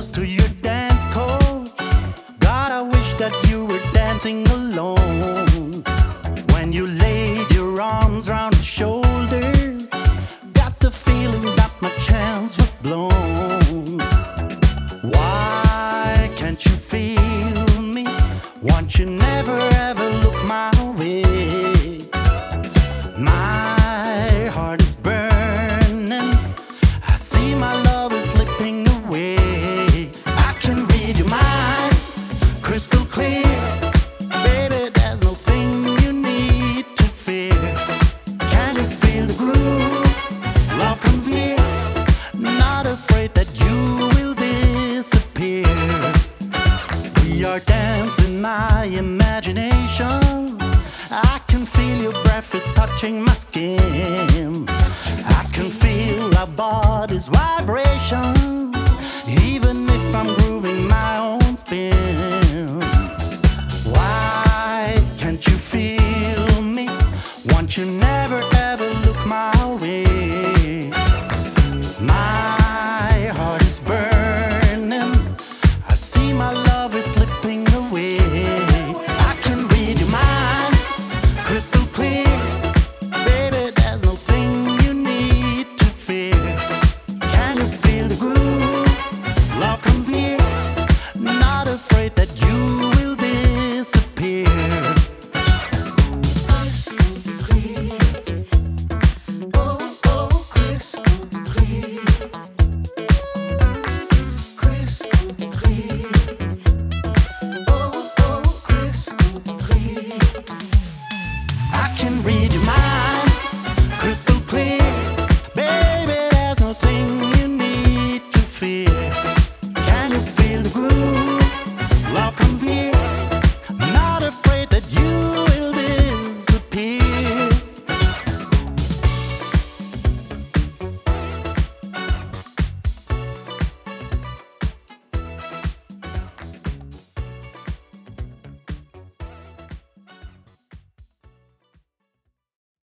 close to your dance coach. God, I wish that you were dancing alone. When you laid your arms around his shoulders, got the feeling that my chance was blown. Why can't you feel me? Won't you never ever look my way? My heart is burning, I see my love is slipping away. I can read your mind crystal clear. Baby, there's no thing you need to fear. Can you feel the groove? Love comes near, not afraid that you will disappear. We are dancing my imagination. I can feel your breath is touching my skin. I can feel our body's vibration, even if I'm grooving my own spin.